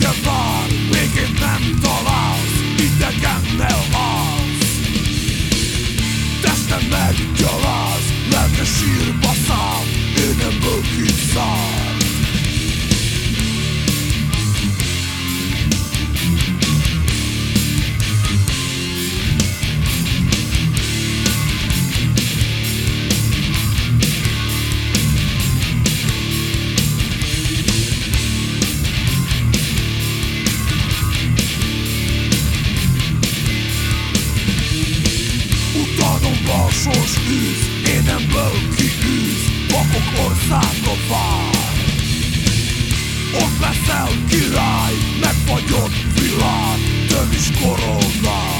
Béke vár, békét nem találsz, idegennel állsz. Testem meggyaláz, lelke sírba száll, énemből kiszáll. Sors űz, énemből kiűz, vakok országa vár. Ott leszel király, megfagyott világ, tön is koronál.